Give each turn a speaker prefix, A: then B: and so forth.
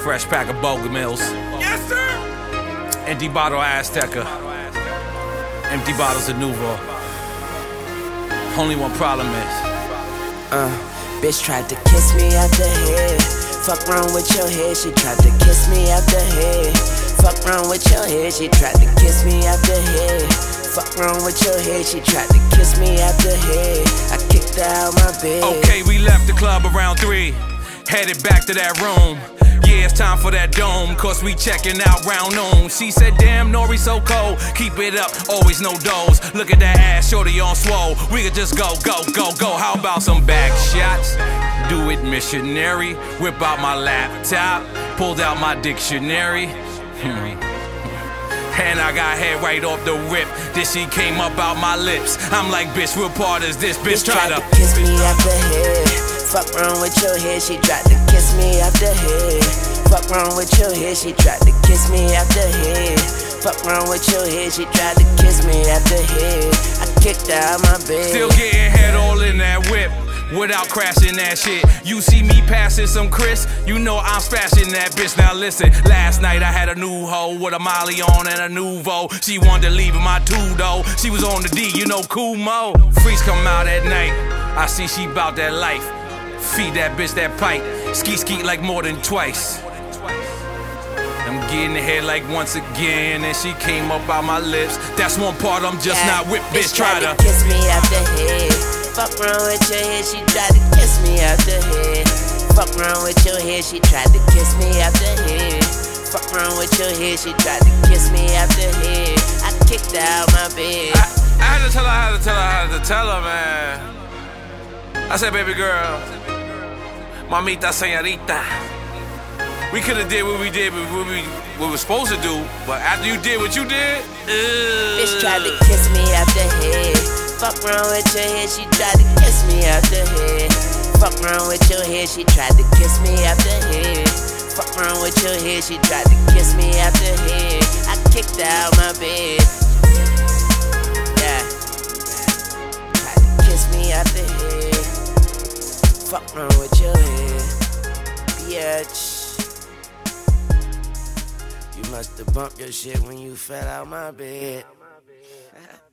A: fresh pack of Boga Mills.
B: Yes, sir.
A: Empty bottle Azteca. Empty bottles of Nuvo. Only one problem is
C: bitch tried to kiss me out the head. Fuck wrong with your head, she tried to kiss me out the head. Fuck wrong with your head, she tried to kiss me out the head. Fuck wrong with your head, she tried to kiss me out the head. I kicked her out my bed.
A: okay, we left the club around 3. Headed back to that room. Yeah, it's time for that dome, cause we checking out round noon. She said, damn, Nori so cold. Keep it up, always no dose. Look at that ass, shorty on swole. We could just go. How about some back shots? Do it missionary. Whip out my laptop. Pulled out my dictionary. And I got head right off the rip. This shit came up out my lips. I'm like, bitch, what part is this? Bitch tried to
C: kiss me out the head. Fuck wrong with your head, she tried to kiss me out the head. Fuck wrong with your head, she tried to kiss me out the head. Fuck wrong with your head, she tried to kiss me out the head. I kicked her out my bed.
A: Still getting head all in that whip without crashing that shit. You see me passing some Chris, you know I'm smashing that bitch. Now listen, last night I had a new hoe with a Molly on and a Nuvo. She wanted to leave in my 2 though. She was on the D, you know, cool mo. Freaks come out at night, I see she bout that life. Feed that bitch that pipe, skeet like more than twice. I'm getting ahead like once again, and she came up out my lips. That's one part I'm just not with, bitch. Try to
C: kiss me out the head. Fuck wrong with your head, she tried to kiss me out the head. Fuck wrong with your head, she tried to kiss me out the head. Fuck wrong with your head, she tried to kiss me out the head. I kicked her out my bed.
A: I had to tell her, man. I said, baby girl, mamita señorita, we could've did what we did, what we were supposed to do, but after you did what you did,
C: bitch tried to kiss me out the head. Fuck wrong with your head, she tried to kiss me out the head. Fuck wrong with your head, she tried to kiss me out the head. Fuck wrong with your head, she tried to kiss me out the head. I kicked her out my bed. Yeah. Tried to kiss me out the head. Fuck wrong with your head, bitch. You must have bumped your shit when you fell out my bed.